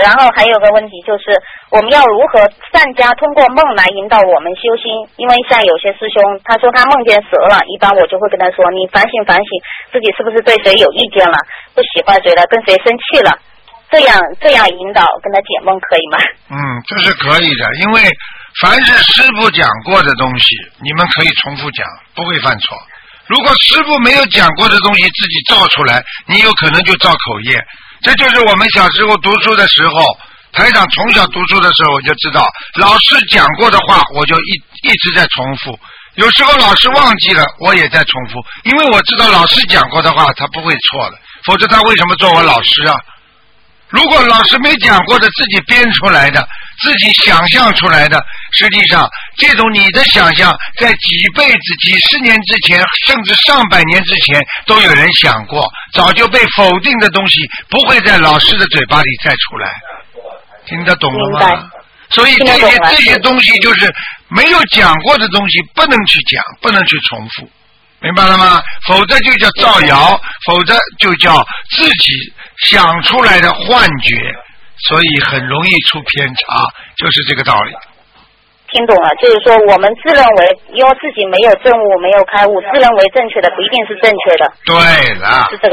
然后还有个问题就是，我们要如何善加通过梦来引导我们修心？因为像有些师兄，他说他梦见蛇了，一般我就会跟他说，你反省反省，自己是不是对谁有意见了，不喜欢谁了，跟谁生气了，这样引导跟他解梦可以吗？ 这是可以的，因为凡是师父讲过的东西，你们可以重复讲，不会犯错。如果师父没有讲过的东西自己造出来，你有可能就造口业。这就是我们小时候读书的时候，台长从小读书的时候我就知道，老师讲过的话我就一直在重复，有时候老师忘记了我也在重复，因为我知道老师讲过的话他不会错的，否则他为什么做我老师啊？如果老师没讲过的，自己编出来的，自己想象出来的，实际上这种你的想象在几辈子几十年之前甚至上百年之前都有人想过，早就被否定的东西不会在老师的嘴巴里再出来，听得懂了吗？所以这些东西就是没有讲过的东西不能去讲，不能去重复，明白了吗？否则就叫造谣，否则就叫自己想出来的幻觉，所以很容易出偏差，就是这个道理。 听懂了，就是说我们自认为因为自己没有证悟没有开悟，自认为正确的不一定是正确的。 对了， 是这个